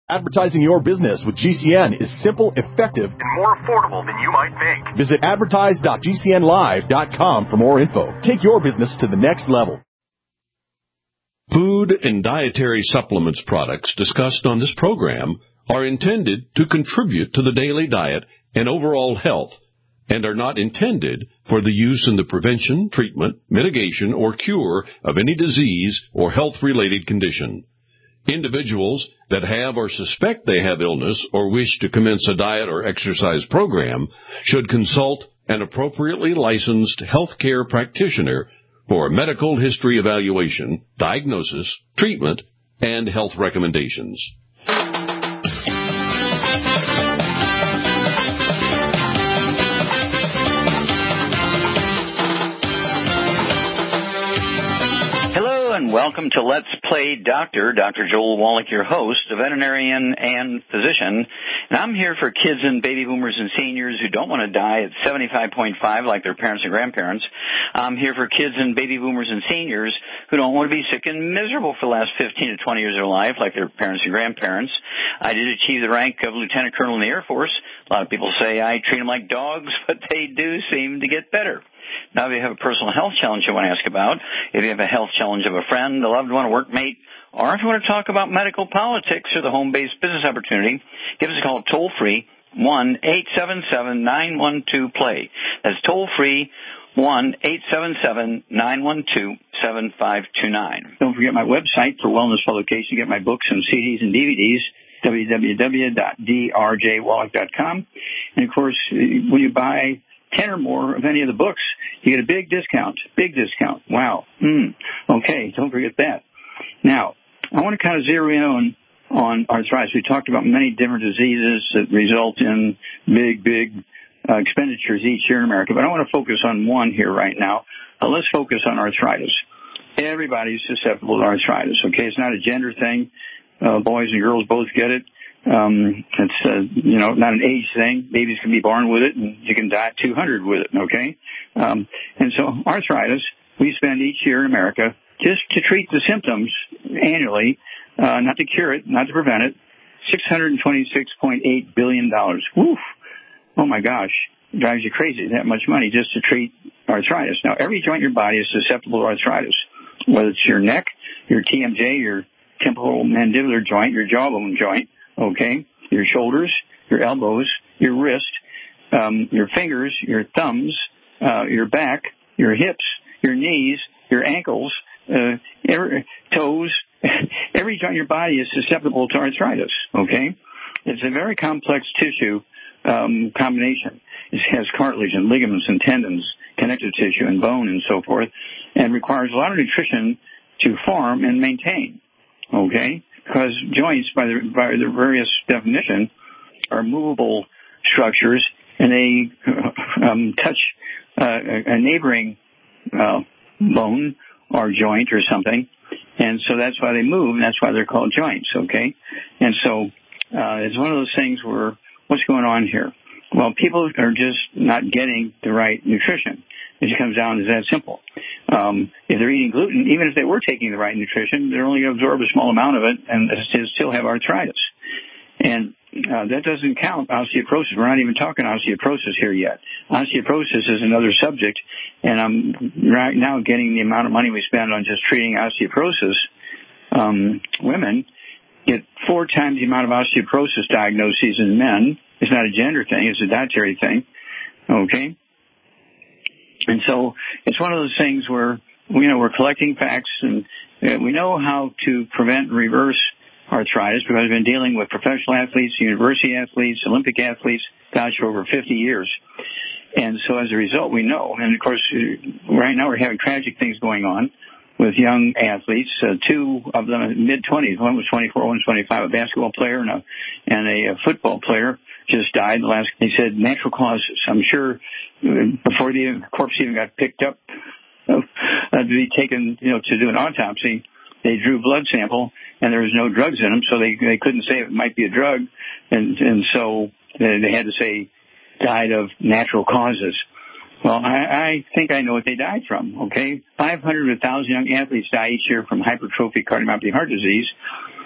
Advertising your business with GCN is simple, effective, and more affordable than you might think. Visit advertise.gcnlive.com for more info. Take your business to the next level. Food and dietary supplements products discussed on this program are intended to contribute to the daily diet and overall health and are not intended for the use in the prevention, treatment, mitigation, or cure of any disease or health-related condition. Individuals that have or suspect they have illness or wish to commence a diet or exercise program should consult an appropriately licensed healthcare practitioner for a medical history evaluation, diagnosis, treatment, and health recommendations. And welcome to Let's Play Doctor. Dr. Joel Wallach, your host, a veterinarian and physician. And I'm here for kids and baby boomers and seniors who don't want to die at 75.5 like their parents and grandparents. I'm here for kids and baby boomers and seniors who don't want to be sick and miserable for the last 15 to 20 years of their life like their parents and grandparents. I did achieve the rank of lieutenant colonel in the Air Force. A lot of people say I treat them like dogs, but they do seem to get better. Now, if you have a personal health challenge you want to ask about, if you have a health challenge of a friend, a loved one, a workmate, or if you want to talk about medical politics or the home-based business opportunity, give us a call toll-free, 1-877-912-PLAY. That's toll-free, 1-877-912-7529. Don't forget my website for wellness publication. Get my books and CDs and DVDs, www.drjwallach.com. And, of course, when you buy 10 or more of any of the books, you get a big discount. Big discount. Wow. Okay, don't forget that. Now, I want to kind of zero in on arthritis. We talked about many different diseases that result in big expenditures each year in America, but I want to focus on one here right now. Let's focus on arthritis. Everybody's susceptible to arthritis, okay? It's not a gender thing. Boys and girls both get it. It's, not an age thing. Babies can be born with it, and you can die at 200 with it, okay? And so arthritis, we spend each year in America just to treat the symptoms annually, not to cure it, not to prevent it, $626.8 billion. Woof. Oh, my gosh. It drives you crazy, that much money just to treat arthritis. Now, every joint in your body is susceptible to arthritis, whether it's your neck, your TMJ, your temporomandibular joint, your jawbone joint, okay, your shoulders, your elbows, your wrist, your fingers, your thumbs, your back, your hips, your knees, your ankles, toes. Every joint in your body is susceptible to arthritis, okay? It's a very complex tissue combination. It has cartilage and ligaments and tendons, connective tissue and bone and so forth, and requires a lot of nutrition to form and maintain, okay? Because joints, by their various definition, are movable structures, and they touch a neighboring bone or joint or something, and so that's why they move, and that's why they're called joints, okay? And so it's one of those things where, what's going on here? Well, people are just not getting the right nutrition. It just comes down to that simple. If they're eating gluten, even if they were taking the right nutrition, they're only going to absorb a small amount of it and still have arthritis. And that doesn't count osteoporosis. We're not even talking osteoporosis here yet. Osteoporosis is another subject, and I'm right now getting the amount of money we spend on just treating osteoporosis. Women get 4 times the amount of osteoporosis diagnoses in men. It's not a gender thing. It's a dietary thing. Okay? And so it's one of those things where, we're collecting facts, and we know how to prevent and reverse arthritis because we've been dealing with professional athletes, university athletes, Olympic athletes, for over 50 years. And so as a result, we know. And, of course, right now we're having tragic things going on with young athletes, 2 of them in mid-20s. One was 24, one was 25, a basketball player and a football player just died. They said natural causes. I'm sure before the corpse even got picked up to be taken, to do an autopsy, they drew blood sample and there was no drugs in them, so they couldn't say it might be a drug, and so they had to say died of natural causes. Well, I think I know what they died from, okay? 500 to 1,000 young athletes die each year from hypertrophic cardiomyopathy heart disease.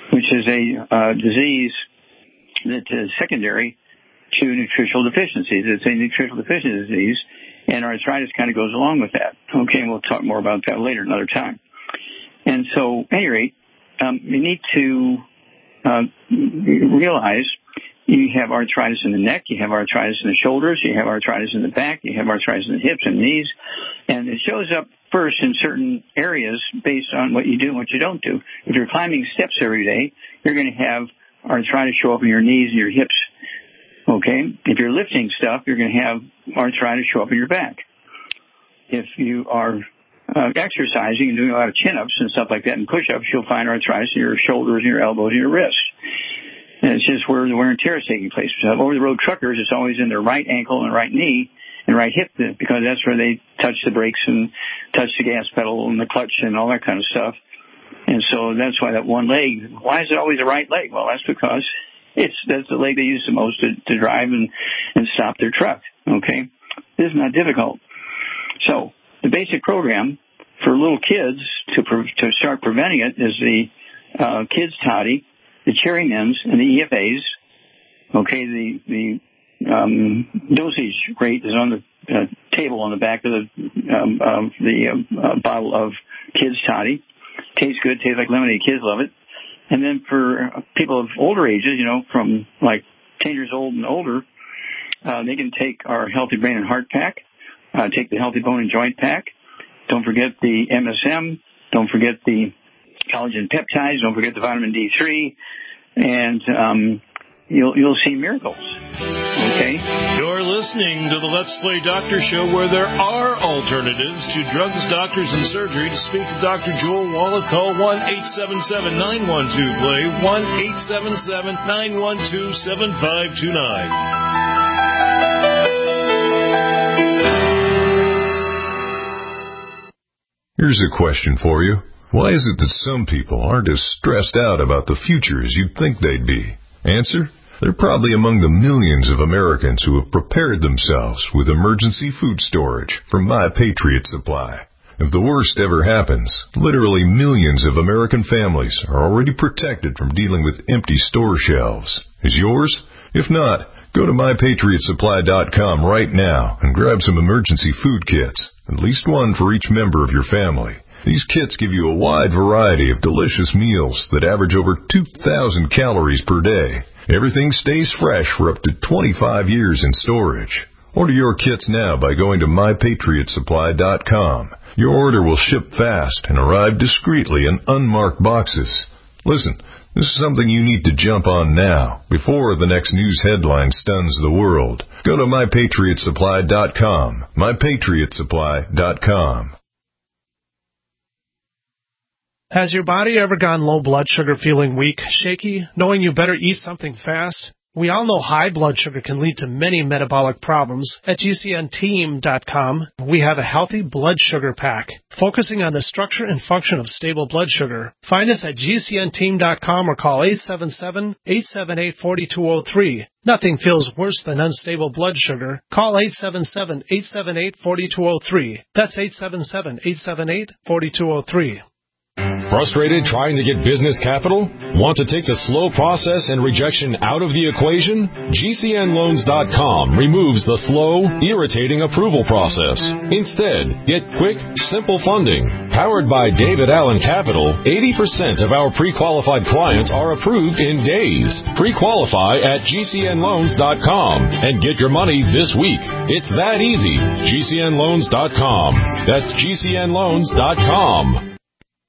which is a disease that is secondary to nutritional deficiencies. It's a nutritional deficiency disease, and arthritis kind of goes along with that. Okay, and we'll talk more about that later another time. And so, at any rate, you need to realize you have arthritis in the neck, you have arthritis in the shoulders, you have arthritis in the back, you have arthritis in the hips and knees, and it shows up first in certain areas based on what you do and what you don't do. If you're climbing steps every day, you're going to have arthritis show up in your knees and your hips. Okay? If you're lifting stuff, you're going to have arthritis show up in your back. If you are exercising and doing a lot of chin-ups and stuff like that and push-ups, you'll find arthritis in your shoulders and your elbows and your wrists. And it's just where the wear and tear is taking place. So over-the-road truckers, it's always in their right ankle and right knee and right hip, because that's where they touch the brakes and touch the gas pedal and the clutch and all that kind of stuff. And so that's why that one leg, why is it always the right leg? Well, that's because that's the leg they use the most to drive and stop their truck. Okay? This is not difficult. So the basic program for little kids to start preventing it is the Kids Toddy, the Cherry Mins, and the EFAs. Okay, the dosage rate is on the table on the back of the bottle of Kids Toddy. Tastes good, tastes like lemonade. Kids love it. And then for people of older ages, from like 10 years old and older, they can take our Healthy Brain and Heart Pack, take the Healthy Bone and Joint Pack. Don't forget the MSM. Don't forget the collagen peptides. Don't forget the vitamin D3. And you'll see miracles. Okay? You're listening to the Let's Play Doctor Show, where there are alternatives to drugs, doctors, and surgery. To speak to Dr. Joel Wallach, call 1-877-912-PLAY, 1-877-912-7529. Here's a question for you. Why is it that some people aren't as stressed out about the future as you'd think they'd be? Answer: they're probably among the millions of Americans who have prepared themselves with emergency food storage from My Patriot Supply. If the worst ever happens, literally millions of American families are already protected from dealing with empty store shelves. Is yours? If not, go to MyPatriotSupply.com right now and grab some emergency food kits, at least one for each member of your family. These kits give you a wide variety of delicious meals that average over 2,000 calories per day. Everything stays fresh for up to 25 years in storage. Order your kits now by going to MyPatriotSupply.com. Your order will ship fast and arrive discreetly in unmarked boxes. Listen, this is something you need to jump on now, before the next news headline stuns the world. Go to MyPatriotSupply.com. MyPatriotSupply.com. Has your body ever gone low blood sugar, feeling weak, shaky, knowing you better eat something fast? We all know high blood sugar can lead to many metabolic problems. At GCNteam.com, we have a healthy blood sugar pack, focusing on the structure and function of stable blood sugar. Find us at GCNteam.com or call 877-878-4203. Nothing feels worse than unstable blood sugar. Call 877-878-4203. That's 877-878-4203. Frustrated trying to get business capital? Want to take the slow process and rejection out of the equation? GCNloans.com removes the slow, irritating approval process. Instead, get quick, simple funding. Powered by David Allen Capital, 80% of our pre-qualified clients are approved in days. Pre-qualify at GCNloans.com and get your money this week. It's that easy. GCNloans.com. That's GCNloans.com.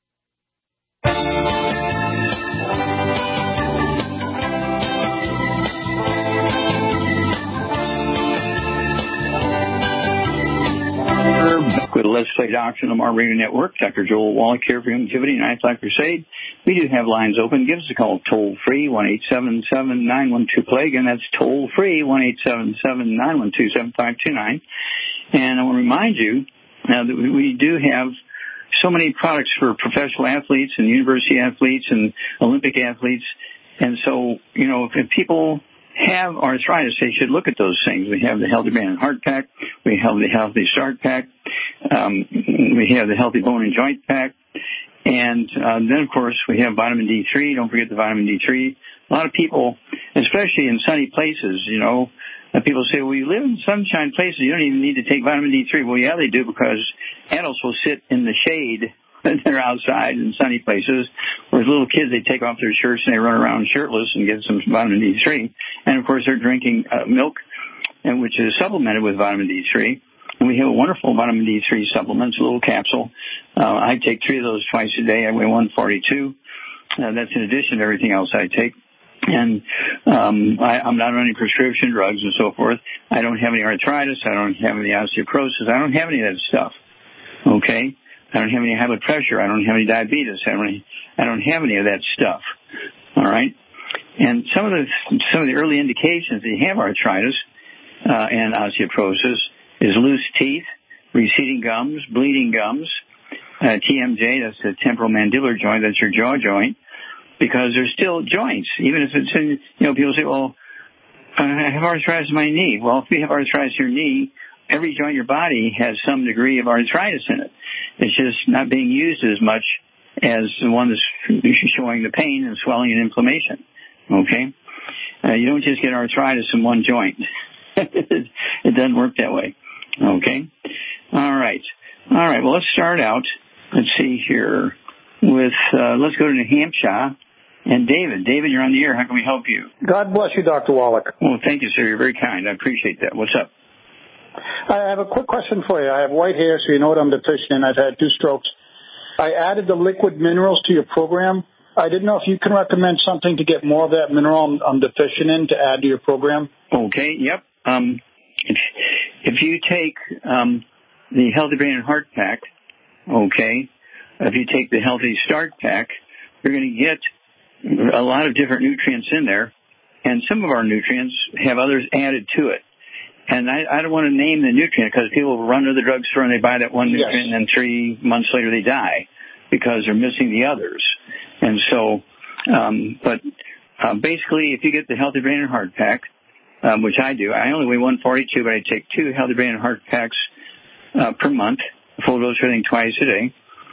With the Let's Play Doctor on our radio network, Dr. Joel Wallach here for Longevity and Lifeline Crusade. We do have lines open. Give us a call toll free, 1-877-912-PLAY. Again, that's toll free, 1-877-912-7529. And I want to remind you that we do have so many products for professional athletes and university athletes and Olympic athletes. And so, if people have arthritis, they should look at those things. We have the Healthy Brain and Heart Pack. We have the Healthy Start Pack. We have the Healthy Bone and Joint Pack. And then, of course, we have vitamin D3. Don't forget the vitamin D3. A lot of people, especially in sunny places, people say, well, you live in sunshine places, you don't even need to take vitamin D3. Well, yeah, they do, because adults will sit in the shade when they're outside in sunny places, whereas little kids, they take off their shirts and they run around shirtless and get some vitamin D3. And, of course, they're drinking milk, which is supplemented with vitamin D3. And we have a wonderful vitamin D3 supplement. It's a little capsule. I take 3 of those twice a day. I weigh 142. That's in addition to everything else I take. And I'm not on any prescription drugs and so forth. I don't have any arthritis. I don't have any osteoporosis. I don't have any of that stuff. Okay? I don't have any high blood pressure. I don't have any diabetes. I don't have any of that stuff. All right? And some of the early indications that you have arthritis and osteoporosis is loose teeth, receding gums, bleeding gums, TMJ, that's the temporomandibular joint, that's your jaw joint, because they're still joints. Even if it's in, people say, well, I have arthritis in my knee. Well, if you have arthritis in your knee, every joint in your body has some degree of arthritis in it. It's just not being used as much as the one that's showing the pain and swelling and inflammation. Okay? You don't just get arthritis in one joint. It doesn't work that way. Okay? All right. Well, let's start out. Let's see here with, let's go to New Hampshire. And David, you're on the air. How can we help you? God bless you, Dr. Wallach. Well, thank you, sir. You're very kind. I appreciate that. What's up? I have a quick question for you. I have white hair, so you know what I'm deficient in. I've had 2 strokes. I added the liquid minerals to your program. I didn't know if you can recommend something to get more of that mineral I'm deficient in to add to your program. Okay, yep. If you take the Healthy Brain and Heart Pack, okay, if you take the Healthy Start Pack, you're going to get a lot of different nutrients in there, and some of our nutrients have others added to it. And I don't want to name the nutrient because people run to the drugstore and they buy that one nutrient, and then 3 months later they die because they're missing the others. And so, basically, if you get the Healthy Brain and Heart Pack, which I do, I only weigh 142, but I take 2 Healthy Brain and Heart Packs per month, full dose everything twice a day.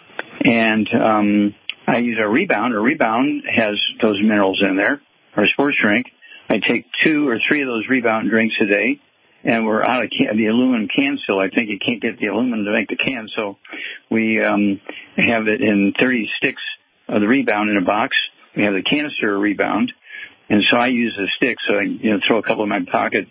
And I use a Rebound. A Rebound has those minerals in there, or a sports drink. I take 2 or 3 of those Rebound drinks a day. And we're out of the aluminum can still. I think you can't get the aluminum to make the can, so we have it in 30 sticks of the Rebound in a box. We have the canister Rebound, and so I use the sticks. So I throw a couple in my pocket,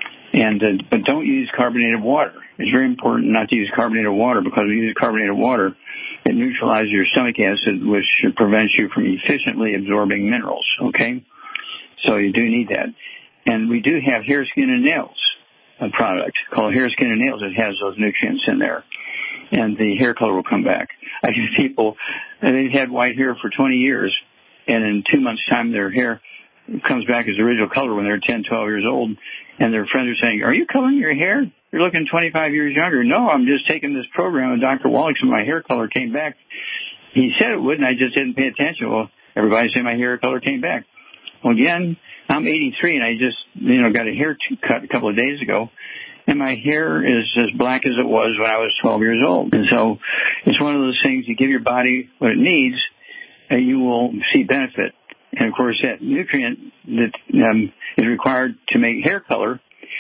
but don't use carbonated water. It's very important not to use carbonated water, because when you use carbonated water, it neutralizes your stomach acid, which prevents you from efficiently absorbing minerals. Okay, so you do need that. And we do have hair, skin, and nails. A product called Hair, Skin, and Nails. It has those nutrients in there, and the hair color will come back. I see people, they've had white hair for 20 years, and in 2 months' time their hair comes back as the original color when they're 10, 12 years old, and their friends are saying, are you coloring your hair? You're looking 25 years younger. No, I'm just taking this program with Dr. Wallach, and my hair color came back. He said it would, and I just didn't pay attention. Well, everybody said my hair color came back. Well, again, I'm 83, and I just, got a haircut a couple of days ago, and my hair is as black as it was when I was 12 years old. And so it's one of those things, you give your body what it needs, and you will see benefit. And, of course, that nutrient that is required to make hair color,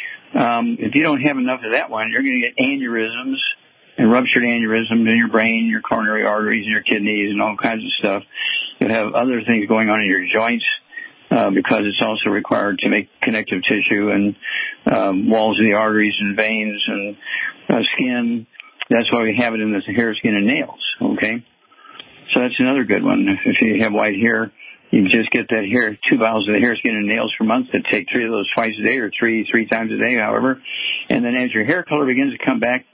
if you don't have enough of that one, you're going to get aneurysms and ruptured aneurysms in your brain, your coronary arteries, and your kidneys, and all kinds of stuff. You'll have other things going on in your joints, because it's also required to make connective tissue and walls of the arteries and veins and skin. That's why we have it in this hair, skin, and nails, okay? So that's another good one. If you have white hair, you just get that hair, 2 bottles of the hair, skin, and nails per month. That take 3 of those twice a day, or three times a day, however. And then as your hair color begins to come back,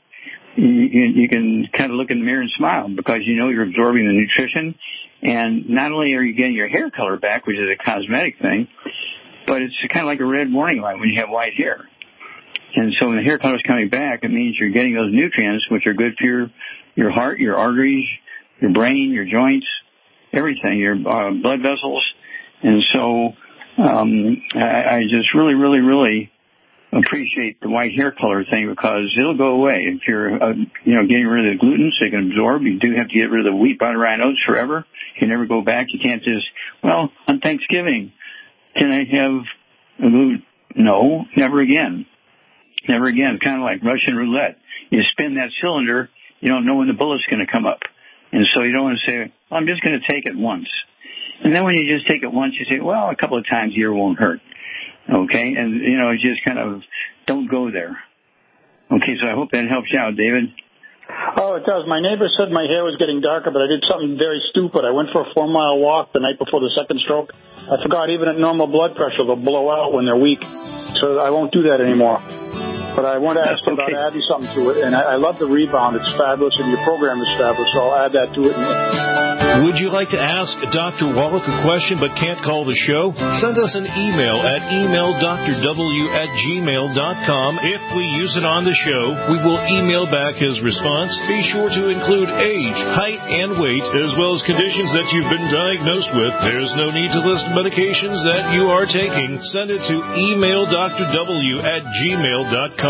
you can kind of look in the mirror and smile, because you're absorbing the nutrition. And not only are you getting your hair color back, which is a cosmetic thing, but it's kind of like a red warning light when you have white hair. And so when the hair color is coming back, it means you're getting those nutrients, which are good for your heart, your arteries, your brain, your joints, everything, your blood vessels. And so I just really, really, really appreciate the white hair color thing because it'll go away. If you're, getting rid of the gluten so you can absorb, you do have to get rid of the wheat, butter, rye, and oats forever. You can never go back. You can't just, on Thanksgiving, can I have a gluten? No, never again. Never again. It's kind of like Russian roulette. You spin that cylinder, you don't know when the bullet's going to come up. And so you don't want to say, I'm just going to take it once. And then when you just take it once, you say, a couple of times a year won't hurt. Okay? And, just kind of don't go there. Okay, so I hope that helps you out, David. Oh, it does. My neighbor said my hair was getting darker, but I did something very stupid. I went for a 4-mile walk the night before the second stroke. I forgot even at normal blood pressure, they'll blow out when they're weak. So I won't do that anymore. But I want to ask you about adding something to it. And I love the Rebound. It's fabulous, and your program is fabulous, so I'll add that to it. Would you like to ask Dr. Wallach a question but can't call the show? Send us an email at emaildrw@gmail.com. If we use it on the show, we will email back his response. Be sure to include age, height, and weight, as well as conditions that you've been diagnosed with. There's no need to list medications that you are taking. Send it to emaildrw@gmail.com.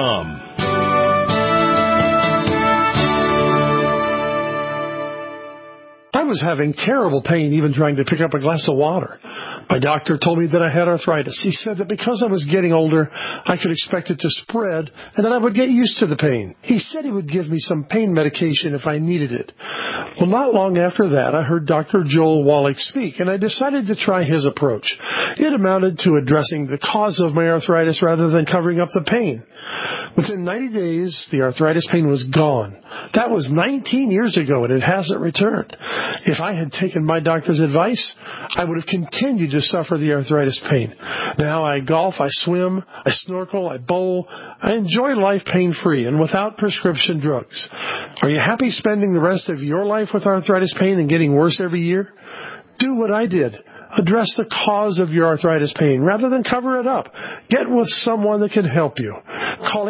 I was having terrible pain even trying to pick up a glass of water. My doctor told me that I had arthritis. He said that because I was getting older, I could expect it to spread and that I would get used to the pain. He said he would give me some pain medication if I needed it. Well, not long after that, I heard Dr. Joel Wallach speak, and I decided to try his approach. It amounted to addressing the cause of my arthritis rather than covering up the pain. Within 90 days, the arthritis pain was gone. That was 19 years ago, and it hasn't returned. If I had taken my doctor's advice, I would have continued to suffer the arthritis pain. Now I golf, I swim, I snorkel, I bowl. I enjoy life pain-free and without prescription drugs. Are you happy spending the rest of your life with arthritis pain and getting worse every year? Do what I did. Address the cause of your arthritis pain rather than cover it up. Get with someone that can help you. Call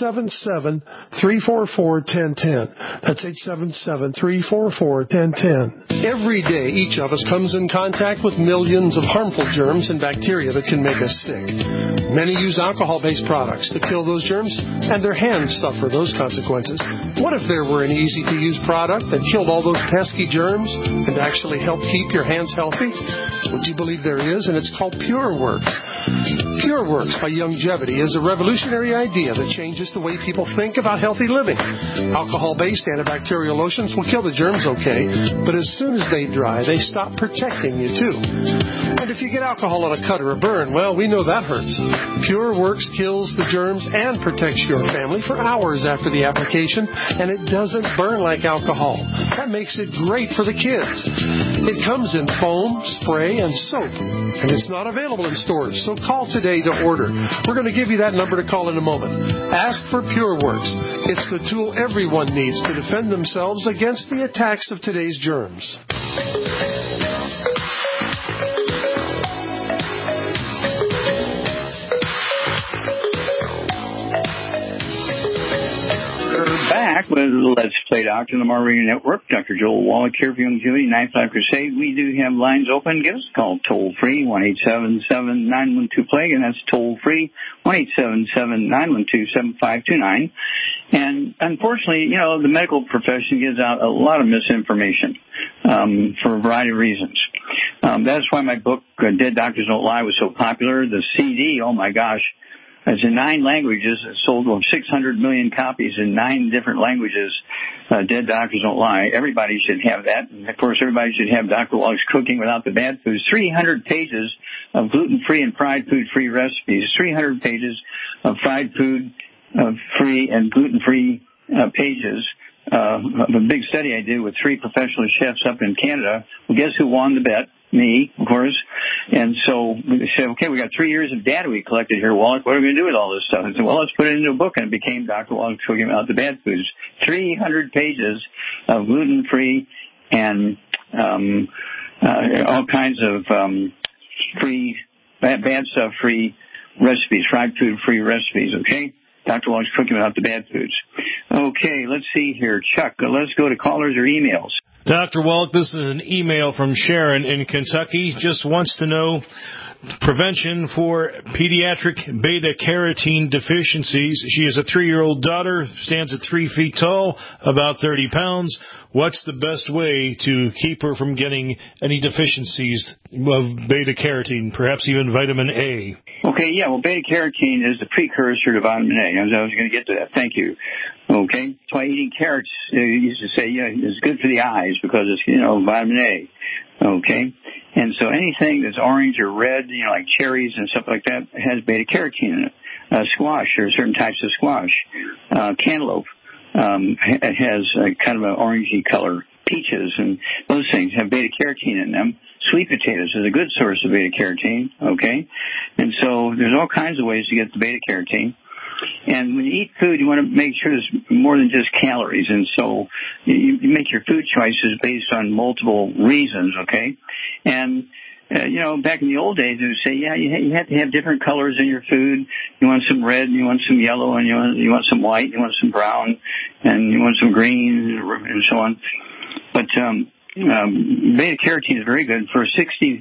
877-344-1010. That's 877-344-1010. Every day, each of us comes in contact with millions of harmful germs and bacteria that can make us sick. Many use alcohol-based products to kill those germs, and their hands suffer those consequences. What if there were an easy-to-use product that killed all those pesky germs and actually helped keep your hands healthy? Would you believe there is? And it's called PureWorks. PureWorks by Youngevity is a revolutionary idea that changes the way people think about healthy living. Alcohol-based antibacterial lotions will kill the germs okay, but as soon as they dry, they stop protecting you too. And if you get alcohol on a cut or a burn, well, we know that hurts. PureWorks kills the germs and protects your family for hours after the application, and it doesn't burn like alcohol. That makes it great for the kids. It comes in foam, spray, and soap, and it's not available in stores, so call today to order. We're going to give you that number to call in a moment. Ask for PureWorks. It's the tool everyone needs to defend themselves against the attacks of today's germs. Back with Let's Play Doctor on the Mar Radio Network. Dr. Joel Wallach here for Youngevity, 9th Life Crusade. We do have lines open. Give us a call toll-free, 1-877-912-PLAGUE, and that's toll-free, 1-877-912-7529. And unfortunately, the medical profession gives out a lot of misinformation for a variety of reasons. That's why my book, Dead Doctors Don't Lie, was so popular. The CD, oh my gosh, it's in 9 languages. It sold over 600 million copies in 9 different languages. Dead Doctors Don't Lie. Everybody should have that. And, of course, everybody should have Dr. Wallach's Cooking Without the Bad Foods. 300 pages of gluten-free and fried food-free recipes. 300 pages of fried food-free and gluten-free pages. A big study I did with 3 professional chefs up in Canada. Well, guess who won the bet? Me, of course. And so we said, okay, we got 3 years of data we collected here, Wallach. What are we going to do with all this stuff? I said, well, let's put it into a book. And it became Dr. Wallach's Cooking Without the Bad Foods. 300 pages of gluten-free and all kinds of free, bad stuff-free recipes, fried food-free recipes, okay? Dr. Wallach's Cooking Without the Bad Foods. Okay, let's see here. Chuck, let's go to callers or emails. Dr. Wallach, this is an email from Sharon in Kentucky. Just wants to know prevention for pediatric beta-carotene deficiencies. She has a 3-year-old daughter, stands at 3 feet tall, about 30 pounds. What's the best way to keep her from getting any deficiencies of beta-carotene, perhaps even vitamin A? Okay, yeah, well, beta-carotene is the precursor to vitamin A. I was going to get to that. Thank you. Okay, that's why eating carrots, they used to say, yeah, it's good for the eyes because it's, vitamin A. Okay, and so anything that's orange or red, like cherries and stuff like that, has beta-carotene in it. Squash, there are certain types of squash. Cantaloupe has kind of an orangey color. Peaches and those things have beta-carotene in them. Sweet potatoes is a good source of beta-carotene, okay? And so there's all kinds of ways to get the beta-carotene. And when you eat food, you want to make sure there's more than just calories. And so you make your food choices based on multiple reasons, okay? And, back in the old days, they would say, yeah, you have to have different colors in your food. You want some red, and you want some yellow, and you want some white, you want some brown, and you want some green, and so on. But beta-carotene is very good for a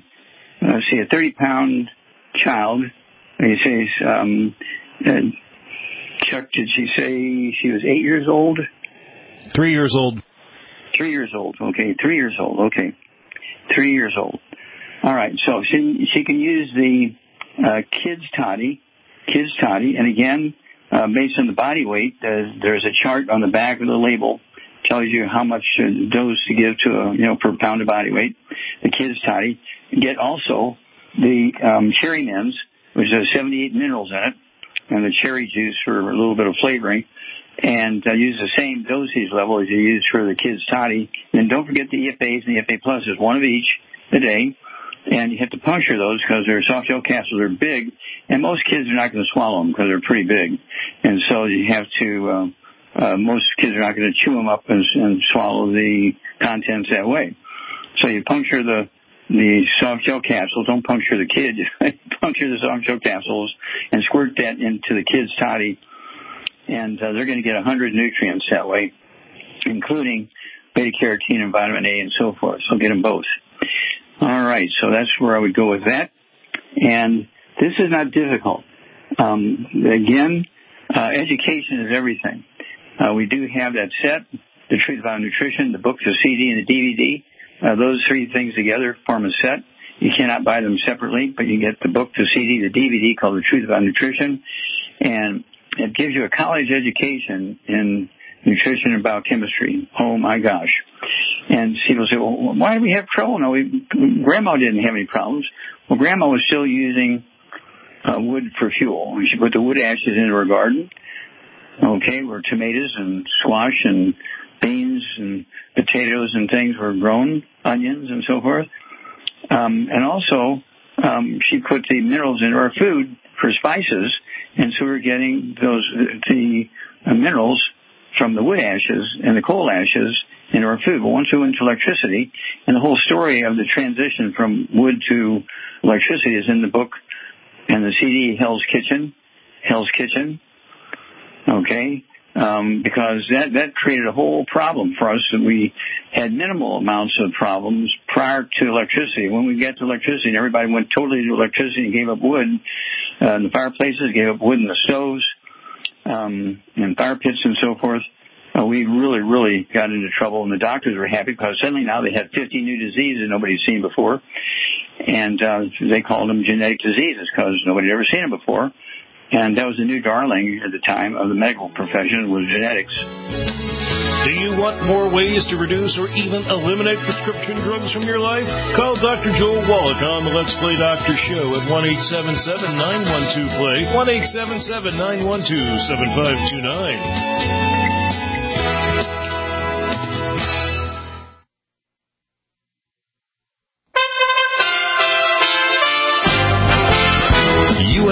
30-pound child. He says, Chuck, did she say she was 8 years old? 3 years old. 3 years old. Okay, 3 years old. Okay, 3 years old. All right, so she can use the Kids Toddy, and again, based on the body weight, there's a chart on the back of the label. Tells you how much dose to give to per pound of body weight. The Kids Toddy. Get also the Cherry Mints, which has 78 minerals in it, and the cherry juice for a little bit of flavoring. And use the same dosage level as you use for the Kids Toddy. And don't forget the EFAs and the EFA Pluses, one of each a day. And you have to puncture those because their soft gel capsules are big, and most kids are not going to swallow them because they're pretty big. And so you have to. Most kids are not going to chew them up and swallow the contents that way. So you puncture the soft gel capsules. Don't puncture the kid. Puncture the soft gel capsules and squirt that into the Kids Toddy. And they're going to get 100 nutrients that way, including beta-carotene and vitamin A and so forth. So get them both. All right. So that's where I would go with that. And this is not difficult. Again, education is everything. We do have that set, the Truth About Nutrition, the book, the CD, and the DVD. Those three things together form a set. You cannot buy them separately, but you get the book, the CD, the DVD called The Truth About Nutrition. And it gives you a college education in nutrition and biochemistry. Oh, my gosh. And people say, well, why do we have trouble? No, Grandma didn't have any problems. Well, Grandma was still using wood for fuel. She put the wood ashes into her garden. Okay, where tomatoes and squash and beans and potatoes and things were grown, onions and so forth. And also, she put the minerals into our food for spices, and so we're getting the minerals from the wood ashes and the coal ashes into our food. But once we went to electricity, and the whole story of the transition from wood to electricity is in the book and the CD, Hell's Kitchen. Okay, because that created a whole problem for us. And we had minimal amounts of problems prior to electricity. When we got to electricity, everybody went totally to electricity and gave up wood in the fireplaces, gave up wood in the stoves, and fire pits and so forth. We really got into trouble, and the doctors were happy because suddenly now they had 50 new diseases nobody's seen before, and they called them genetic diseases because nobody had ever seen them before. And that was the new darling at the time of the medical profession, was genetics. Do you want more ways to reduce or even eliminate prescription drugs from your life? Call Dr. Joel Wallach on the Let's Play Doctor Show at 1-877-912-PLAY, 1-877-912-7529.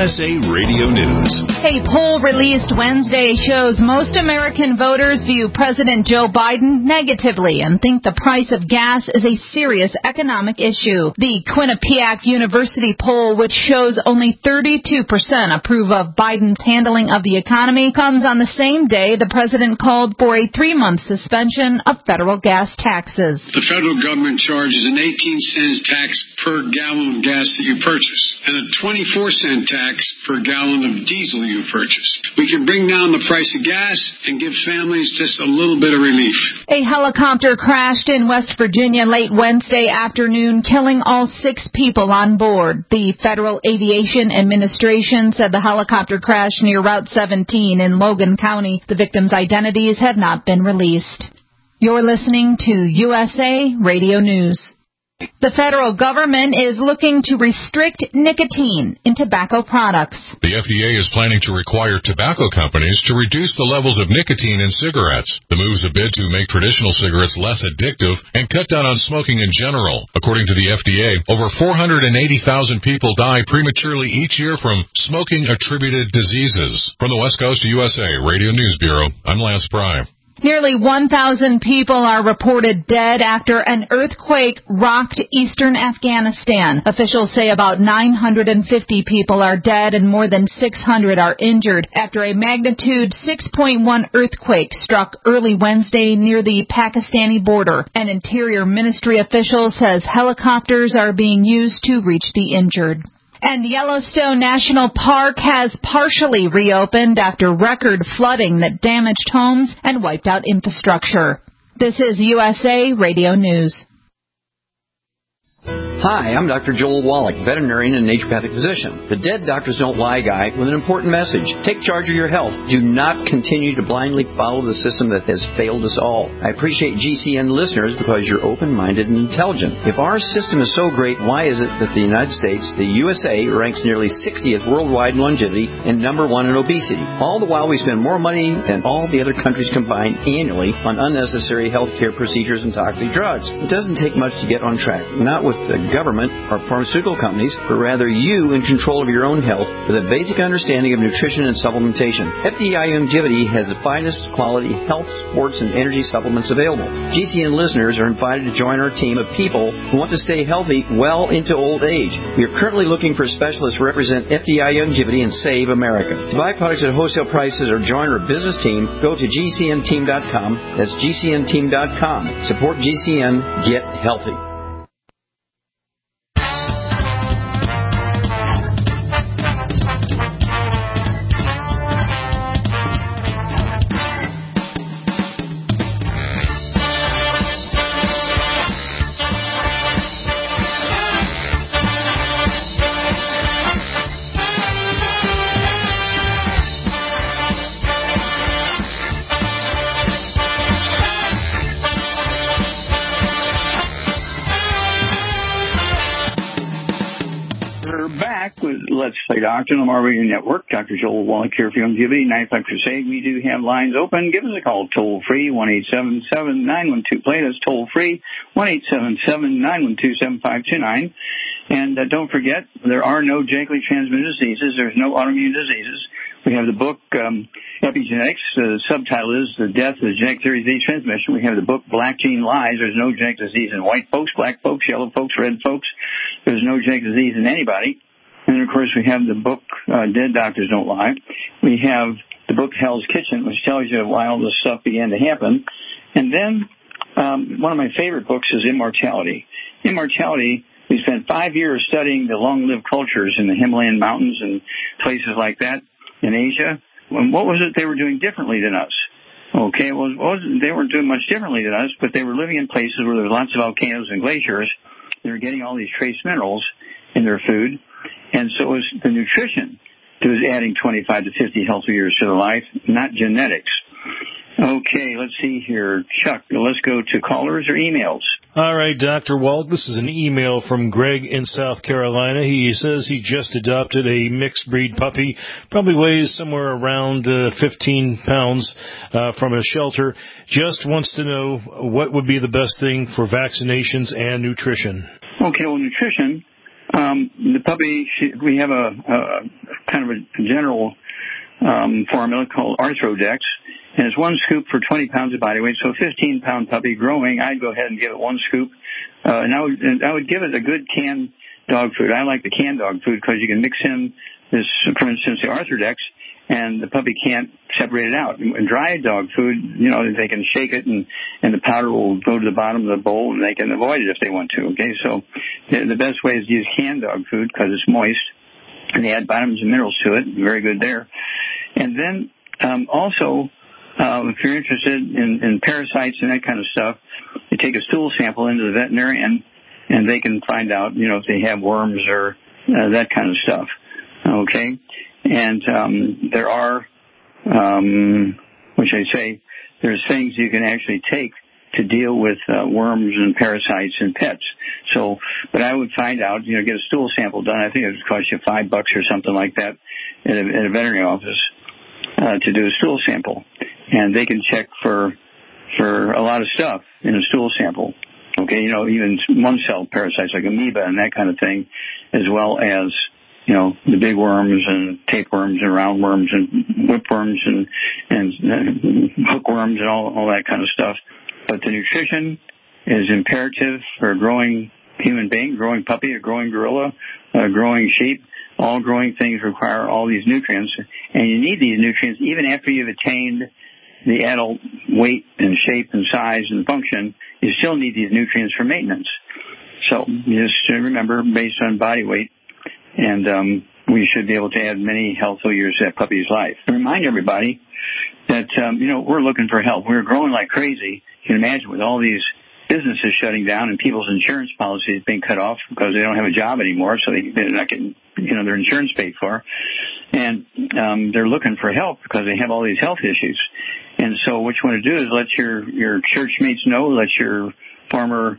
USA Radio News. A poll released Wednesday shows most American voters view President Joe Biden negatively and think the price of gas is a serious economic issue. The Quinnipiac University poll, which shows only 32% approve of Biden's handling of the economy, comes on the same day the president called for a 3-month suspension of federal gas taxes. The federal government charges an 18-cent tax per gallon of gas that you purchase and a 24-cent tax per gallon of diesel you purchase. We can bring down the price of gas and give families just a little bit of relief. A helicopter crashed in West Virginia late Wednesday afternoon, killing all 6 people on board. The Federal Aviation Administration said the helicopter crashed near Route 17 in Logan County. The victims' identities have not been released. You're listening to USA Radio News. The federal government is looking to restrict nicotine in tobacco products. The FDA is planning to require tobacco companies to reduce the levels of nicotine in cigarettes. The move is a bid to make traditional cigarettes less addictive and cut down on smoking in general. According to the FDA, over 480,000 people die prematurely each year from smoking-attributed diseases. From the West Coast to USA Radio News Bureau, I'm Lance Pry. Nearly 1,000 people are reported dead after an earthquake rocked eastern Afghanistan. Officials say about 950 people are dead and more than 600 are injured after a magnitude 6.1 earthquake struck early Wednesday near the Pakistani border. An Interior Ministry official says helicopters are being used to reach the injured. And Yellowstone National Park has partially reopened after record flooding that damaged homes and wiped out infrastructure. This is USA Radio News. Hi, I'm Dr. Joel Wallach, veterinarian and naturopathic physician. The Dead Doctors Don't Lie guy with an important message. Take charge of your health. Do not continue to blindly follow the system that has failed us all. I appreciate GCN listeners because you're open-minded and intelligent. If our system is so great, why is it that the United States, the USA, ranks nearly 60th worldwide in longevity and number 1 in obesity? All the while we spend more money than all the other countries combined annually on unnecessary health care procedures and toxic drugs. It doesn't take much to get on track. Not with the government or pharmaceutical companies, but rather you in control of your own health with a basic understanding of nutrition and supplementation. FDI Longevity has the finest quality health, sports, and energy supplements available. GCN listeners are invited to join our team of people who want to stay healthy well into old age. We are currently looking for specialists to represent FDI Longevity and Save America. To buy products at wholesale prices or join our business team, go to GCNteam.com. That's GCNteam.com. Support GCN. Get healthy. Let's Play Doctor on the Radio Network. Dr. Joel Wallach here for Longevity 95 Crusade. We do have lines open. Give us a call toll free 1-877-912-PLAY. That's toll free 1-877-912-7529. And don't forget, there are no genetically transmitted diseases. There's no autoimmune diseases. We have the book Epigenetics. The subtitle is The Death of the Genetic Theory of Disease Transmission. We have the book Black Gene Lies. There's no genetic disease in white folks, black folks, yellow folks, red folks. There's no genetic disease in anybody. And, of course, we have the book Dead Doctors Don't Lie. We have the book Hell's Kitchen, which tells you why all this stuff began to happen. And then one of my favorite books is Immortality. Immortality, we spent 5 years studying the long-lived cultures in the Himalayan mountains and places like that in Asia. And what was it they were doing differently than us? Okay, well, they weren't doing much differently than us, but they were living in places where there were lots of volcanoes and glaciers. They were getting all these trace minerals in their food. And so it was the nutrition that was adding 25 to 50 healthy years to their life, not genetics. Okay, let's see here. Chuck, let's go to callers or emails. All right, Dr. Walt, this is an email from Greg in South Carolina. He says he just adopted a mixed breed puppy, probably weighs somewhere around 15 pounds from a shelter. Just wants to know what would be the best thing for vaccinations and nutrition. Okay, well, nutrition. The puppy, we have a kind of a general formula called Arthrodex, and it's 1 scoop for 20 pounds of body weight. So a 15-pound puppy growing, I'd go ahead and give it 1 scoop. And I would give it a good canned dog food. I like the canned dog food because you can mix in this, for instance, the Arthrodex, and the puppy can't separate it out. And dry dog food, they can shake it, and the powder will go to the bottom of the bowl, and they can avoid it if they want to. Okay, so the best way is to use canned dog food because it's moist, and they add vitamins and minerals to it. Very good there. And then also, if you're interested in parasites and that kind of stuff, you take a stool sample into the veterinarian, and they can find out, if they have worms or that kind of stuff. Okay, and there are, there's things you can actually take to deal with worms and parasites in pets. So, but I would find out, get a stool sample done. I think it would cost you $5 or something like that at a veterinary office to do a stool sample, and they can check for a lot of stuff in a stool sample. Okay, even one-cell parasites like amoeba and that kind of thing, as well as the big worms and tapeworms and roundworms and whipworms and hookworms and all that kind of stuff. But the nutrition is imperative for a growing human being, growing puppy, a growing gorilla, a growing sheep. All growing things require all these nutrients, and you need these nutrients even after you've attained the adult weight and shape and size and function. You still need these nutrients for maintenance. So just remember, based on body weight, and we should be able to add many healthful years to that puppy's life. And remind everybody that, we're looking for help. We're growing like crazy. You can imagine with all these businesses shutting down and people's insurance policies being cut off because they don't have a job anymore, so they're not getting, their insurance paid for. And they're looking for help because they have all these health issues. And so what you want to do is let your church mates know, let your former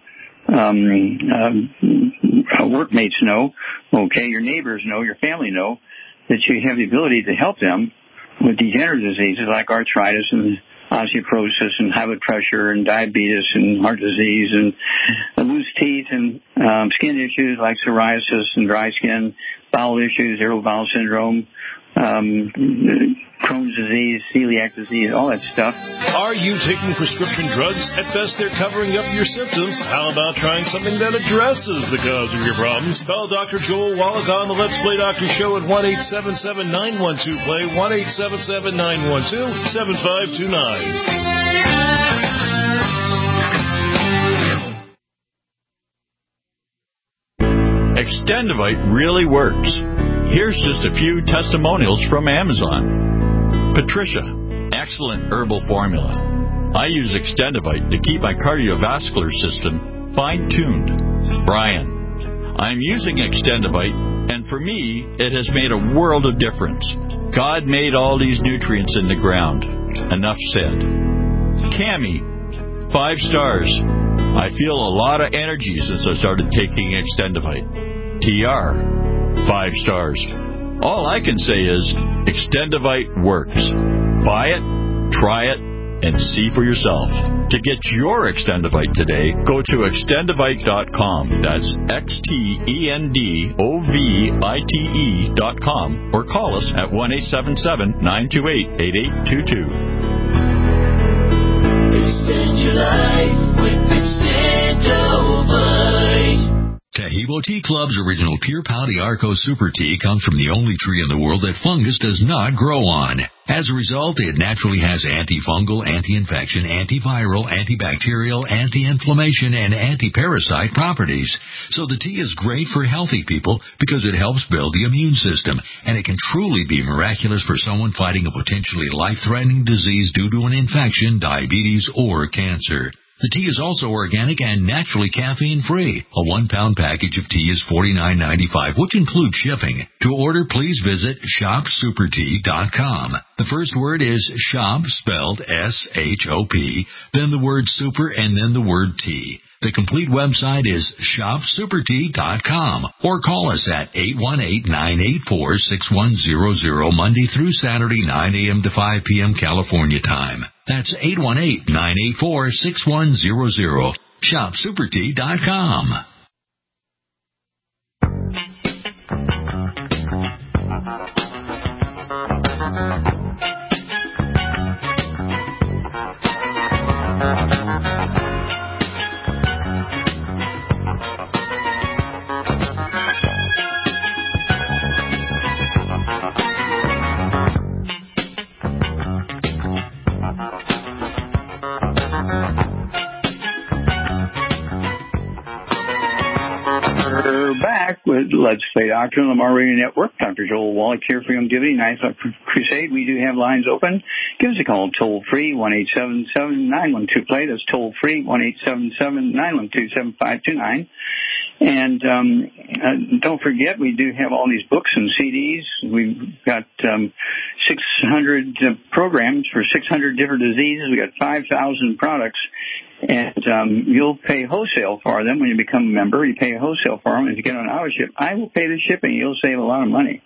workmates know, okay, your neighbors know, your family know that you have the ability to help them with degenerative diseases like arthritis and osteoporosis and high blood pressure and diabetes and heart disease and loose teeth and skin issues like psoriasis and dry skin, bowel issues, irritable bowel syndrome, Crohn's disease, celiac disease, all that stuff. Are you taking prescription drugs? At best, they're covering up your symptoms. How about trying something that addresses the cause of your problems? Call Dr. Joel Wallach on the Let's Play Doctor Show at 1-877-912-PLAY, 1-877-912-7529. Extendivite really works. Here's just a few testimonials from Amazon. Patricia, excellent herbal formula. I use Extendivite to keep my cardiovascular system fine-tuned. Brian, I'm using Extendivite, and for me, it has made a world of difference. God made all these nutrients in the ground. Enough said. Cammie, 5 stars. I feel a lot of energy since I started taking Extendivite. TR, 5 stars. All I can say is Extendivite works. Buy it, try it, and see for yourself. To get your Extendivite today, go to extendivite.com. That's XTENDOVITE.com, or call us at 1-877-928-8822. Extend your life with Extendivite. Taheebo Tea Club's original Pure Pau d'Arco Super Tea comes from the only tree in the world that fungus does not grow on. As a result, it naturally has antifungal, anti-infection, antiviral, antibacterial, anti-inflammation, and anti-parasite properties. So the tea is great for healthy people because it helps build the immune system, and it can truly be miraculous for someone fighting a potentially life-threatening disease due to an infection, diabetes, or cancer. The tea is also organic and naturally caffeine-free. A 1-pound package of tea is $49.95, which includes shipping. To order, please visit shopsupertea.com. The first word is shop, spelled S-H-O-P, then the word super, and then the word tea. The complete website is shopsupertea.com, or call us at 818-984-6100 Monday through Saturday, 9 a.m. to 5 p.m. California time. That's 818-984-6100. shopsupertea.com. Let's Play Doctor on the Lamar Radio Network. Dr. Joel Wallach here for Youngevity, 9 O'Clock Crusade. We do have lines open. Give us a call toll-free, 1-877-912-PLAY. That's toll-free, 1-877-912-7529. And don't forget, we do have all these books and CDs. We've got 600 programs for 600 different diseases. We've got 5,000 products. And you'll pay wholesale for them when you become a member. You pay wholesale for them. If you get on our ship, I will pay the shipping. You'll save a lot of money.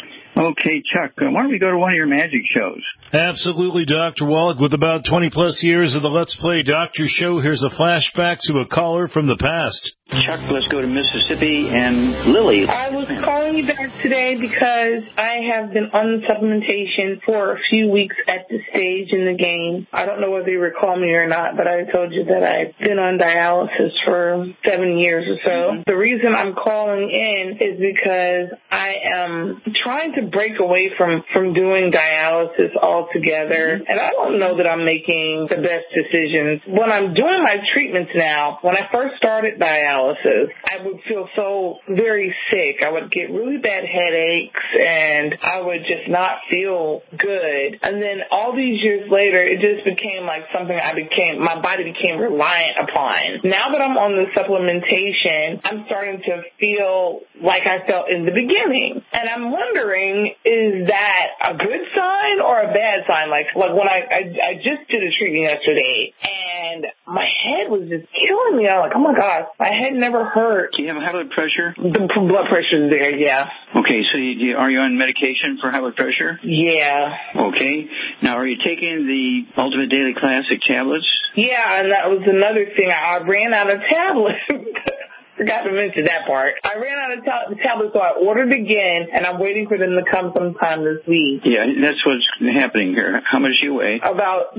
Okay, Chuck, why don't we go to one of your magic shows? Absolutely, Dr. Wallach. With about 20-plus years of the Let's Play Doctor show, here's a flashback to a caller from the past. Chuck, let's go to Mississippi and Lily. I was calling you back today because I have been on supplementation for a few weeks at this stage in the game. I don't know whether you recall me or not, but I told you that I've been on dialysis for 7 years or so. Mm-hmm. The reason I'm calling in is because I am trying to break away from doing dialysis altogether, and I don't know that I'm making the best decisions. When I'm doing my treatments now, when I first started dialysis, I would feel so very sick. I would get really bad headaches, and I would just not feel good. And then all these years later, it just became like something my body became reliant upon. Now that I'm on the supplementation, I'm starting to feel like I felt in the beginning. And I'm wondering, is that a good sign or a bad sign? Like when I just did a treatment yesterday, and my head was just killing me. I'm like, oh my gosh, my head never hurt. Do you have high blood pressure? The blood pressure is there, yeah. Okay, so are you on medication for high blood pressure? Yeah. Okay. Now, are you taking the Ultimate Daily Classic tablets? Yeah, and that was another thing. I ran out of tablets. Forgot to mention that part. I ran out of tablets, so I ordered again, and I'm waiting for them to come sometime this week. Yeah, that's what's happening here. How much do you weigh? About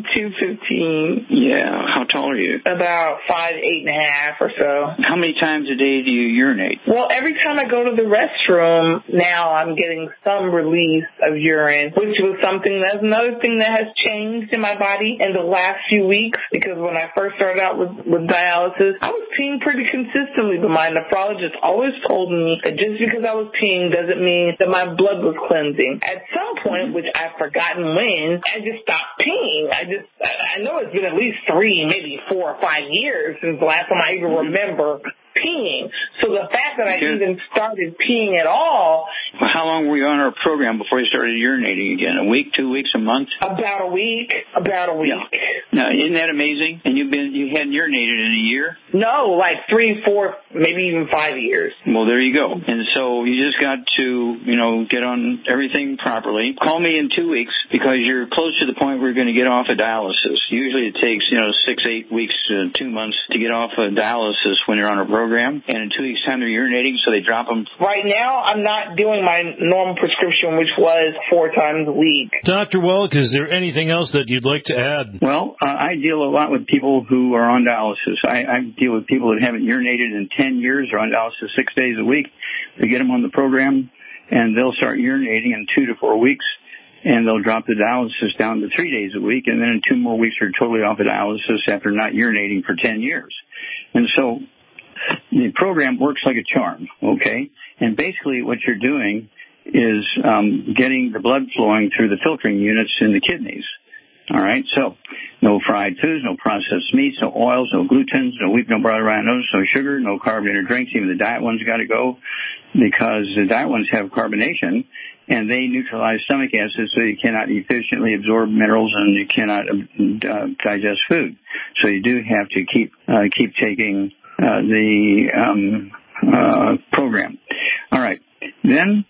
215. Yeah. How tall are you? About 5'8.5" or so. How many times a day do you urinate? Well, every time I go to the restroom, now I'm getting some release of urine, which was that's another thing that has changed in my body in the last few weeks, because when I first started out with dialysis, I was peeing pretty consistently. But my nephrologist always told me that just because I was peeing doesn't mean that my blood was cleansing. At some point, which I've forgotten when, I just stopped peeing. I know it's been at least 3, maybe 4 or 5 years since the last time I even remember peeing. So the fact that I even started peeing at all. Well, how long were you on our program before you started urinating again? A week, 2 weeks, a month? About a week. Yeah. Now, isn't that amazing? And you hadn't urinated in a year? No, like 3, 4, maybe even 5 years. Well, there you go. And so you just got to, get on everything properly. Call me in 2 weeks because you're close to the point where you're going to get off of dialysis. Usually it takes, 6, 8 weeks, 2 months to get off of dialysis when you're on a program. And in 2 weeks' time, they're urinating, so they drop them. Right now, I'm not doing my normal prescription, which was 4 times a week. Dr. Wallach, is there anything else that you'd like to add? Well, I deal a lot with people who are on dialysis. I deal with people that haven't urinated in 10 years or on dialysis 6 days a week. We get them on the program, and they'll start urinating in 2 to 4 weeks. And they'll drop the dialysis down to 3 days a week, and then in 2 more weeks, they're totally off of dialysis after not urinating for 10 years. And so the program works like a charm, okay? And basically what you're doing is getting the blood flowing through the filtering units in the kidneys, all right? So no fried foods, no processed meats, no oils, no glutens, no wheat, no brown rhinos, no sugar, no carbonated drinks. Even the diet ones got to go because the diet ones have carbonation, and they neutralize stomach acid, so you cannot efficiently absorb minerals and you cannot digest food. So you do have to keep taking the program. All right. Then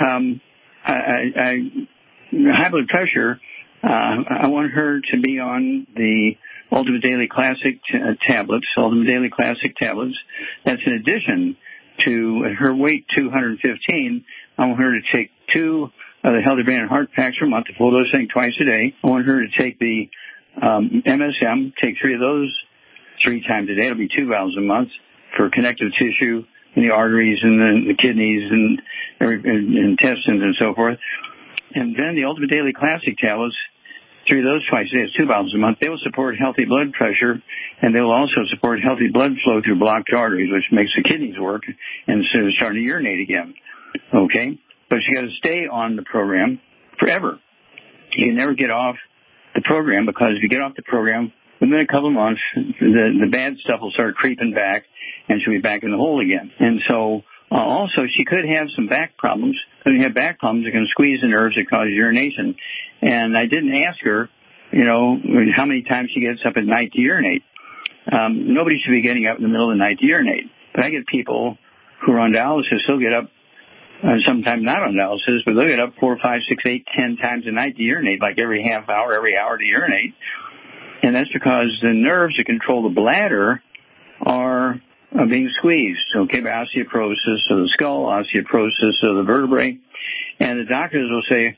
high blood pressure, I want her to be on the Ultimate Daily Classic tablets, Ultimate Daily Classic tablets. That's in addition to her weight 215. I want her to take 2 of the Healthy Brain and Heart Packs per month, the full dose thing twice a day. I want her to take the MSM, take 3 of those 3 times a day. It'll be 2 vials a month for connective tissue in the arteries and the kidneys and intestines and so forth. And then the Ultimate Daily Classic tablets 3 of those twice a day. It's 2 bottles a month. They will support healthy blood pressure, and they will also support healthy blood flow through blocked arteries, which makes the kidneys work instead of starting to urinate again. Okay? But you got to stay on the program forever. You can never get off the program, because if you get off the program, within a couple of months, the bad stuff will start creeping back, and she'll be back in the hole again. And so, also, she could have some back problems. When you have back problems, it can squeeze the nerves that cause urination. And I didn't ask her, how many times she gets up at night to urinate. Nobody should be getting up in the middle of the night to urinate. But I get people who are on dialysis, they'll get up, sometimes not on dialysis, but they'll get up 4, 5, 6, 8, 10 times a night to urinate, like every half hour, every hour to urinate. And that's because the nerves that control the bladder are being squeezed, okay, by osteoporosis of the skull, osteoporosis of the vertebrae. And the doctors will say,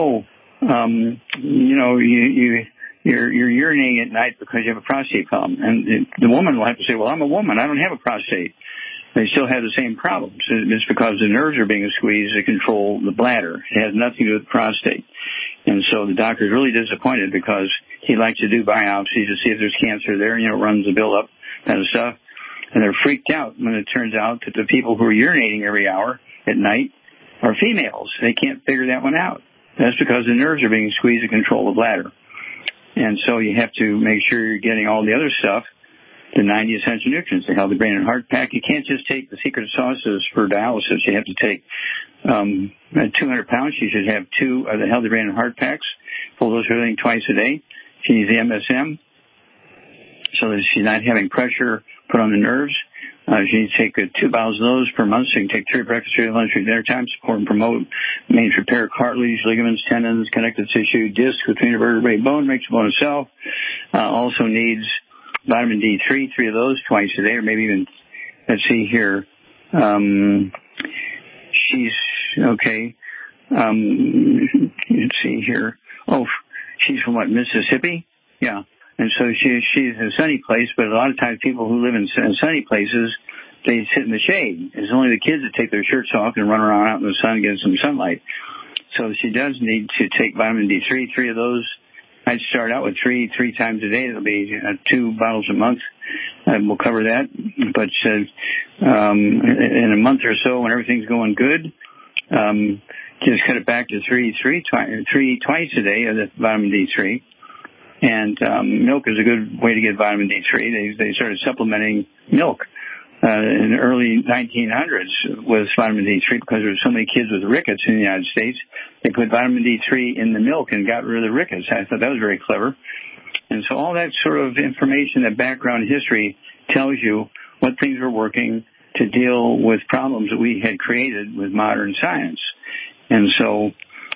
you're urinating at night because you have a prostate problem. And the woman will have to say, well, I'm a woman. I don't have a prostate. They still have the same problems. It's because the nerves are being squeezed to control the bladder. It has nothing to do with the prostate. And so the doctor's really disappointed, because he likes to do biopsies to see if there's cancer there, runs the buildup, kind of stuff. And they're freaked out when it turns out that the people who are urinating every hour at night are females. They can't figure that one out. That's because the nerves are being squeezed to control the bladder. And so you have to make sure you're getting all the other stuff, the 90 essential nutrients, the Healthy Brain and Heart Pack. You can't just take the secret sauces for dialysis. You have to take, at 200 pounds, you should have 2 of the Healthy Brain and Heart Packs, full dose of everything twice a day. She needs the MSM, so that she's not having pressure put on the nerves. She needs to take 2 bottles of those per month. So you can take 3 at breakfast, 3 at lunch, 3 at dinner time. Support and promote maintenance repair, cartilage, ligaments, tendons, connective tissue, disc between the vertebrae, bone, makes the bone itself. Also needs vitamin D3, 3 of those twice a day, or maybe even, let's see here. She's, okay. Let's see here. Oh, she's from what, Mississippi? Yeah. And so she's in a sunny place, but a lot of times people who live in sunny places, they sit in the shade. It's only the kids that take their shirts off and run around out in the sun and get some sunlight. So she does need to take vitamin D3, 3 of those. I'd start out with 3 times a day. It'll be 2 bottles a month. We'll cover that. But in a month or so, when everything's going good, just cut it back to 3 twice a day of the vitamin D3. And milk is a good way to get vitamin D3. They started supplementing milk in the early 1900s with vitamin D3 because there were so many kids with rickets in the United States. They put vitamin D3 in the milk and got rid of the rickets. I thought that was very clever. And so all that sort of information, that background history, tells you what things were working to deal with problems that we had created with modern science. And so,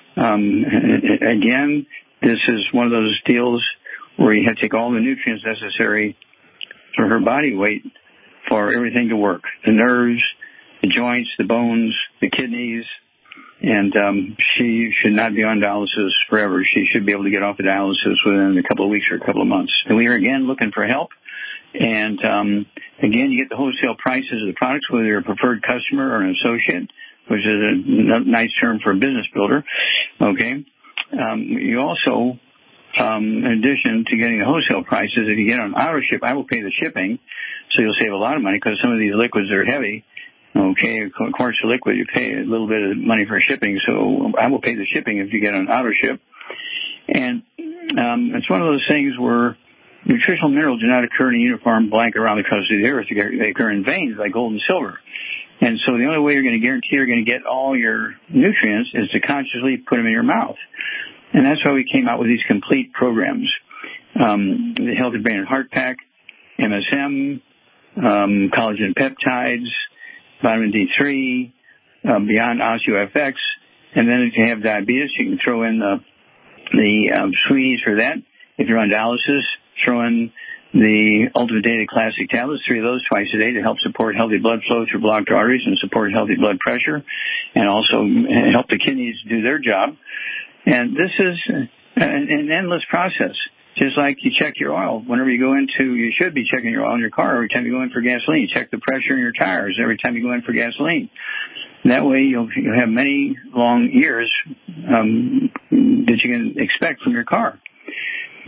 again, this is one of those deals where you have to take all the nutrients necessary for her body weight for everything to work. The nerves, the joints, the bones, the kidneys, and she should not be on dialysis forever. She should be able to get off the dialysis within a couple of weeks or a couple of months. And we are, again, looking for help. And, again, you get the wholesale prices of the products, whether you're a preferred customer or an associate, which is a nice term for a business builder. Okay. You also, in addition to getting the wholesale prices, if you get on auto ship, I will pay the shipping, so you'll save a lot of money because some of these liquids are heavy. Okay, of course, the liquid, you pay a little bit of money for shipping, so I will pay the shipping if you get on auto ship. And it's one of those things where nutritional minerals do not occur in a uniform blanket around the crust of the earth. They occur in veins like gold and silver. And so the only way you're going to guarantee you're going to get all your nutrients is to consciously put them in your mouth. And that's why we came out with these complete programs. The Healthy Brain and Heart Pack, MSM, collagen peptides, vitamin D3, Beyond OsteoFX. And then if you have diabetes, you can throw in the sweeties for that. If you're on dialysis, throw in the Ultimate Daily Classic tablets, 3 of those twice a day to help support healthy blood flow through blocked arteries and support healthy blood pressure and also help the kidneys do their job. And this is an endless process. Just like you check your oil. Whenever you go into, you should be checking your oil in your car every time you go in for gasoline. You check the pressure in your tires every time you go in for gasoline. That way you'll have many long years that you can expect from your car.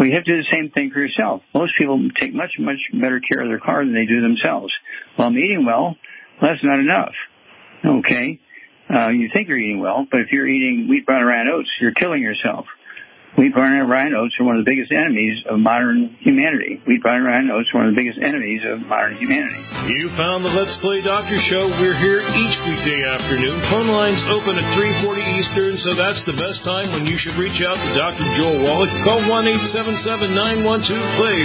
Well, you have to do the same thing for yourself. Most people take much, much better care of their car than they do themselves. Well, I'm eating well. That's not enough. Okay? You think you're eating well, but if you're eating wheat, brown, rye, and oats, you're killing yourself. Wheat, brown, rye, and oats are one of the biggest enemies of modern humanity. Wheat, brown, rye, and oats are one of the biggest enemies of modern humanity. You found the Let's Play Doctor Show. We're here each weekday afternoon. Phone lines open at 3:40 Eastern, so that's the best time when you should reach out to Dr. Joel Wallach. Call 1-877-912-PLAY,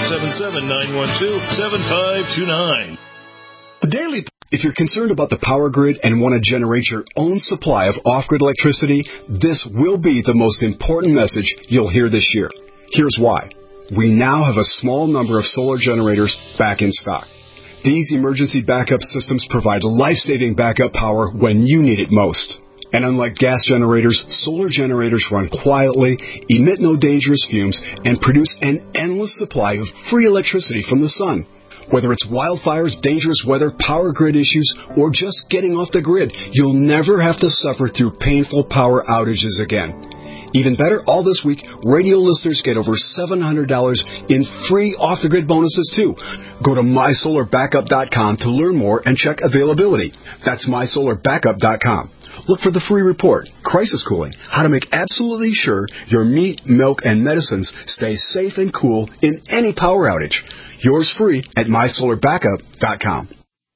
1-877-912-7529. Daily. If you're concerned about the power grid and want to generate your own supply of off-grid electricity, this will be the most important message you'll hear this year. Here's why. We now have a small number of solar generators back in stock. These emergency backup systems provide life-saving backup power when you need it most. And unlike gas generators, solar generators run quietly, emit no dangerous fumes, and produce an endless supply of free electricity from the sun. Whether it's wildfires, dangerous weather, power grid issues, or just getting off the grid, you'll never have to suffer through painful power outages again. Even better, all this week, radio listeners get over $700 in free off-the-grid bonuses, too. Go to MySolarBackup.com to learn more and check availability. That's MySolarBackup.com. Look for the free report, Crisis Cooling, how to make absolutely sure your meat, milk, and medicines stay safe and cool in any power outage. Yours free at MySolarBackup.com.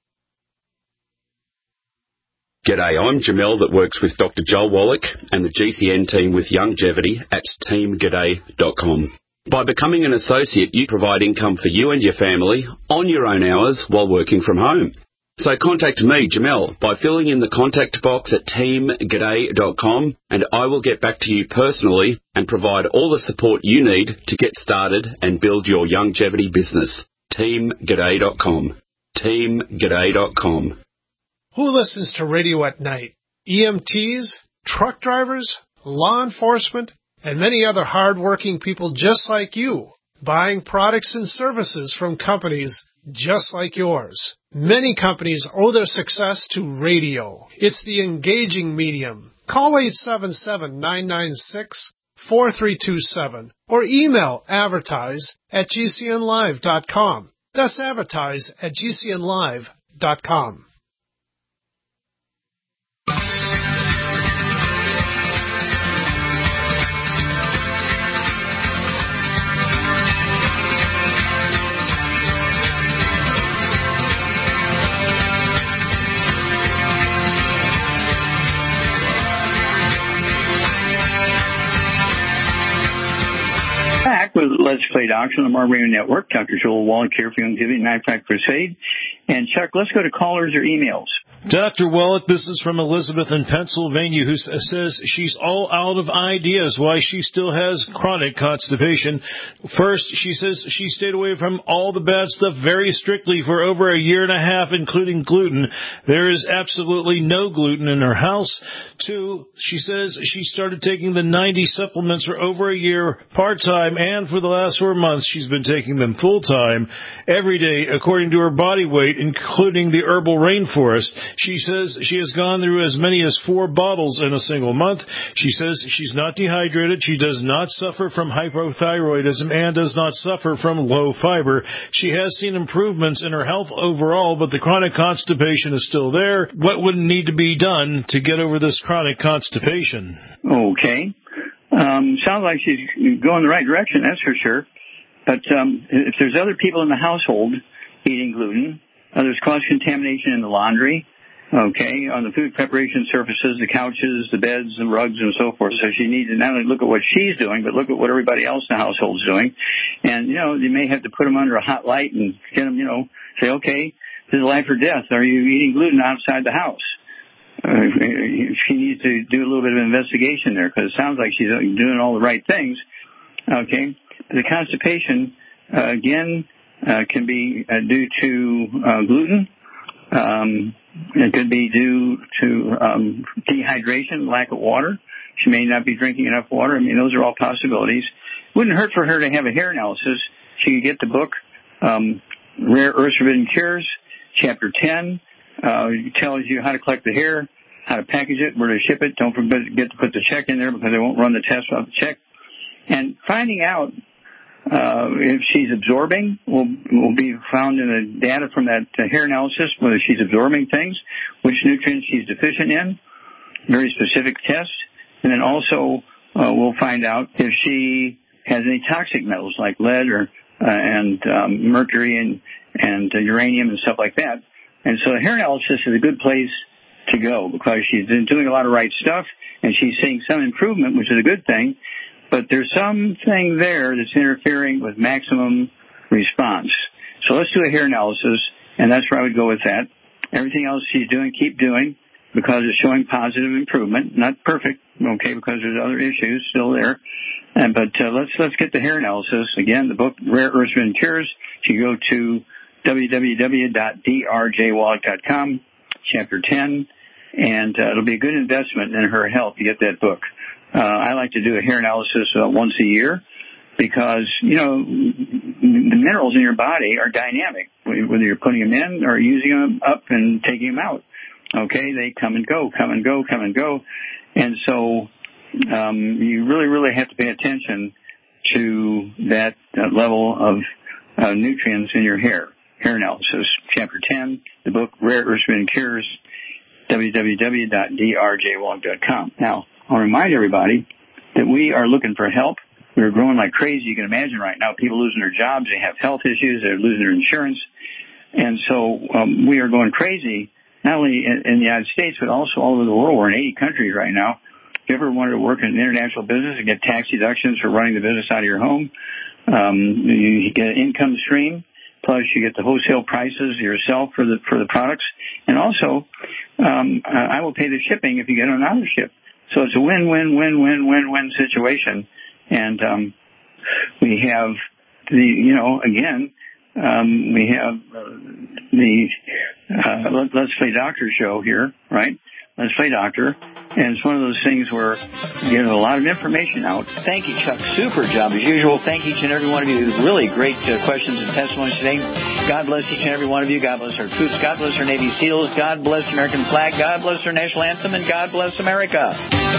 G'day, I'm Jamel that works with Dr. Joel Wallach and the GCN team with Longevity at teamg'day.com. By becoming an associate, you provide income for you and your family on your own hours while working from home. So contact me, Jamel, by filling in the contact box at teamg'day.com, and I will get back to you personally and provide all the support you need to get started and build your longevity business. teamg'day.com. teamg'day.com. Who listens to radio at night? EMTs, truck drivers, law enforcement, and many other hard-working people just like you, buying products and services from companies just like yours. Many companies owe their success to radio. It's the engaging medium. Call 877-996-4327 or email advertise@gcnlive.com. That's advertise@gcnlive.com. Back with Let's Play Doctor on the Mark Radio Network. Dr. Joel Wallach here for Longevity 95 Crusade. And Chuck, let's go to callers or emails. Dr. Wallach, this is from Elizabeth in Pennsylvania, who says she's all out of ideas why she still has chronic constipation. First, she says she stayed away from all the bad stuff very strictly for over a year and a half, including gluten. There is absolutely no gluten in her house. Two, she says she started taking the 90 supplements for over a year part-time, and for the last 4 months she's been taking them full-time every day according to her body weight, including the herbal rainforest. She says she has gone through as many as 4 bottles in a single month. She says she's not dehydrated. She does not suffer from hypothyroidism and does not suffer from low fiber. She has seen improvements in her health overall, but the chronic constipation is still there. What would need to be done to get over this chronic constipation? Okay. Sounds like she's going the right direction, that's for sure. But if there's other people in the household eating gluten, there's cross-contamination in the laundry, okay, on the food preparation surfaces, the couches, the beds, the rugs, and so forth. So she needs to not only look at what she's doing, but look at what everybody else in the household's doing. And, you may have to put them under a hot light and get them, say, okay, this is life or death. Are you eating gluten outside the house? She needs to do a little bit of investigation there, because it sounds like she's doing all the right things, okay. The constipation, again, can be due to gluten. It could be due to dehydration, lack of water. She may not be drinking enough water. I mean, those are all possibilities. Wouldn't hurt for her to have a hair analysis. She could get the book, Rare Earths Forbidden Cures, Chapter 10. It tells you how to collect the hair, how to package it, where to ship it. Don't forget to put the check in there, because they won't run the test without the check. And finding out If she's absorbing, will be found in the data from that hair analysis, whether she's absorbing things, which nutrients she's deficient in, very specific tests. And then also we'll find out if she has any toxic metals like lead and mercury and uranium and stuff like that. And so the hair analysis is a good place to go because she's been doing a lot of right stuff and she's seeing some improvement, which is a good thing. But there's something there that's interfering with maximum response. So let's do a hair analysis, and that's where I would go with that. Everything else she's doing, keep doing, because it's showing positive improvement. Not perfect, okay, because there's other issues still there. But let's get the hair analysis. Again, the book, Rare Earths and Cures. You go to www.drjwallach.com, Chapter 10, and it'll be a good investment in her health to get that book. I like to do a hair analysis once a year because, the minerals in your body are dynamic, whether you're putting them in or using them up and taking them out. Okay, they come and go. And so you really, really have to pay attention to that level of nutrients in your hair. Hair analysis, Chapter 10, the book, Rare Earths and Cures, www.drjwallach.com. Now, I'll remind everybody that we are looking for help. We're growing like crazy. You can imagine right now people losing their jobs. They have health issues. They're losing their insurance. And so we are going crazy, not only in the United States, but also all over the world. We're in 80 countries right now. If you ever wanted to work in an international business and get tax deductions for running the business out of your home, you get an income stream. Plus, you get the wholesale prices yourself for the products. And also, I will pay the shipping if you get on another ship. So it's a win-win-win-win-win-win situation. And we have we have the Let's Play Doctor show here, right? Let's Play Doctor. And it's one of those things where you get a lot of information out. Thank you, Chuck. Super job as usual. Thank each and every one of you. Really great questions and testimonies today. God bless each and every one of you. God bless our troops. God bless our Navy SEALs. God bless the American flag. God bless our national anthem. And God bless America.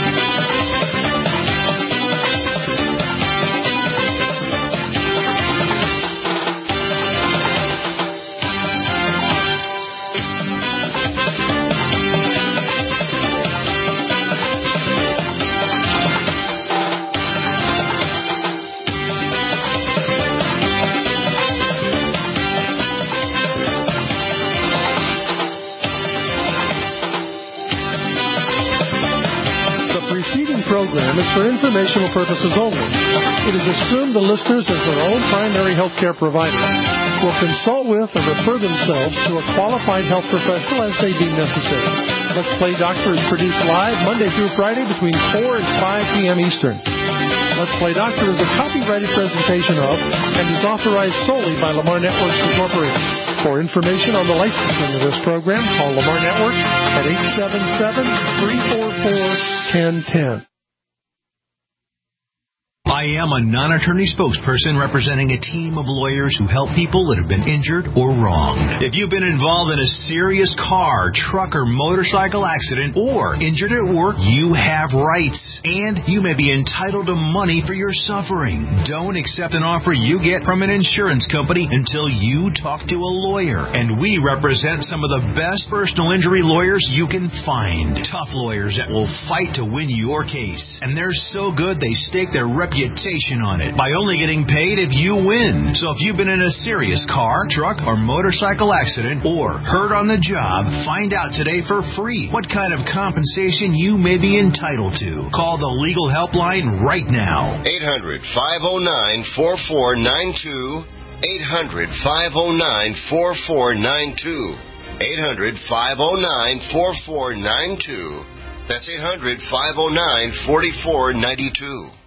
Program is for informational purposes only. It is assumed the listeners, as their own primary health care provider, will consult with or refer themselves to a qualified health professional as they deem necessary. Let's Play Doctor is produced live Monday through Friday between 4 and 5 p.m. Eastern. Let's Play Doctor is a copyrighted presentation of and is authorized solely by Lamar Networks Incorporated. For information on the licensing of this program, call Lamar Networks at 877-344-1010. I am a non-attorney spokesperson representing a team of lawyers who help people that have been injured or wronged. If you've been involved in a serious car, truck, or motorcycle accident or injured at work, you have rights, and you may be entitled to money for your suffering. Don't accept an offer you get from an insurance company until you talk to a lawyer, and we represent some of the best personal injury lawyers you can find. Tough lawyers that will fight to win your case, and they're so good they stake their reputation on it by only getting paid if you win. So if you've been in a serious car, truck, or motorcycle accident or hurt on the job, find out today for free what kind of compensation you may be entitled to. Call the legal helpline right now. 800-509-4492. 800-509-4492. 800-509-4492. That's 800-509-4492.